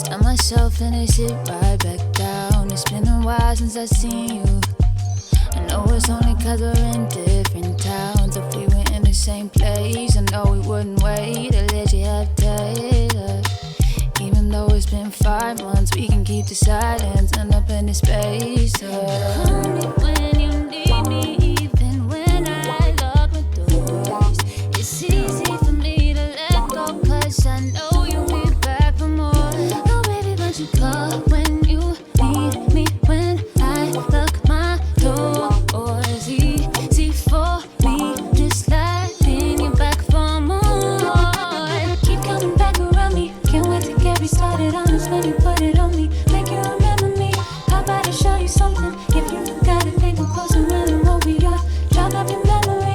Tell myself and it sit right back down. It's been a while since I seen you. I know it's only cause we're in different towns. If we were in the same place, I know we wouldn't wait to let you have data. Even though it's been 5 months, we can keep the silence, end up in the space. Call me when you need me, even when I lock my doors. It's easy for me to let go, cause I know you'll be back for more. Oh baby, won't you call when you need me, when I lock my doors. Easy for me, just letting you back for more. Keep coming back around me, can't wait to get restarted on this when you put it on me. Make you remember me, how about I show you something? If you forgot it, then come close and run and over your jog up your memory.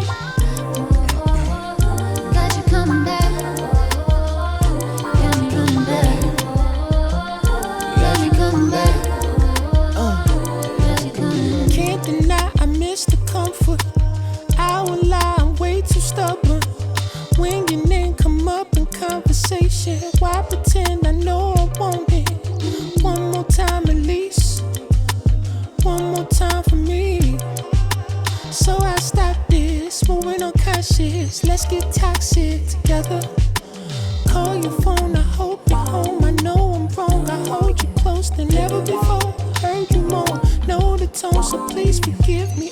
Got you coming back, got me running back. Got you coming back, got you coming back. Can't deny I miss the comfort. I will lie, I'm way too stubborn. When your name come up in conversation, why pretend I know I want it? One more time at least, one more time for me. So I stop this, moving on cautious. Let's get toxic together. Call your phone, I hope you're home. I know I'm wrong, I hold you close than never before. Heard you moan, know the tone, so please forgive me.